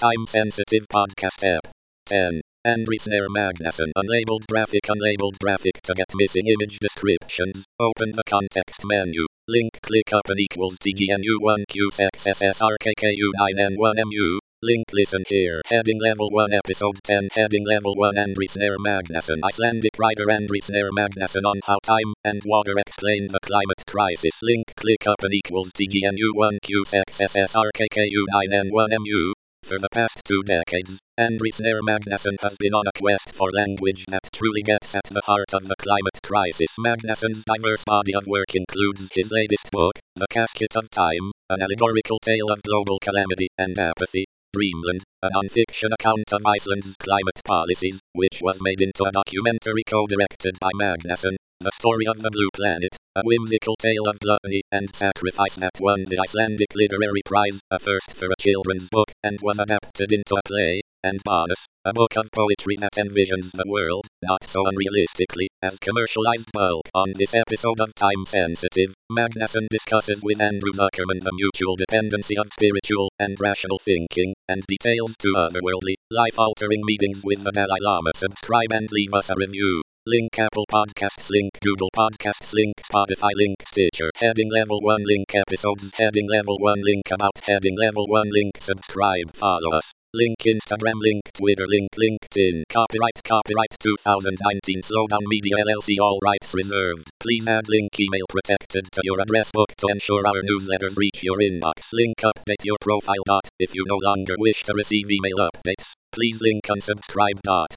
time-sensitive podcast app. 10. Andri Snare Magnuson. Unlabeled graphic. To get missing image descriptions, open the context menu. Link click up and equals TGNU1QSXSSRKKU9N1MU. Link listen here. Heading level 1 episode 10. Heading level 1 Andri Snare Magnuson. Icelandic writer Andri Snare Magnuson on how time and water explain the climate crisis. Link click up and equals TGNU1QSXSSRKKU9N1MU. For the past 2 decades, Andri Snare Magnuson has been on a quest for language that truly gets at the heart of the climate crisis. Magnuson's diverse body of work includes his latest book, The Casket of Time, an allegorical tale of global calamity and apathy, Dreamland, a non-fiction account of Iceland's climate policies, which was made into a documentary co-directed by Magnuson, The Story of the Blue Planet, a whimsical tale of gluttony and sacrifice that won the Icelandic Literary Prize, a first for a children's book, and was adapted into a play, and Bonus, a book of poetry that envisions the world, not so unrealistically, as commercialized bulk. On this episode of Time Sensitive, Magnuson discusses with Andrew Zuckerman the mutual dependency of spiritual and rational thinking, and details 2 otherworldly, life-altering meetings with the Dalai Lama. Subscribe and leave us a review. Link Apple Podcasts, link Google Podcasts, link Spotify, link Stitcher. Heading level 1 link episodes. Heading level 1 link about. Heading level 1 link subscribe. Follow us. Link Instagram, link Twitter, link LinkedIn. Copyright 2019 Slowdown Media LLC. All rights reserved. Please add link email protected to your address book to ensure our newsletters reach your inbox. Link update your profile. If you no longer wish to receive email updates, please link unsubscribe.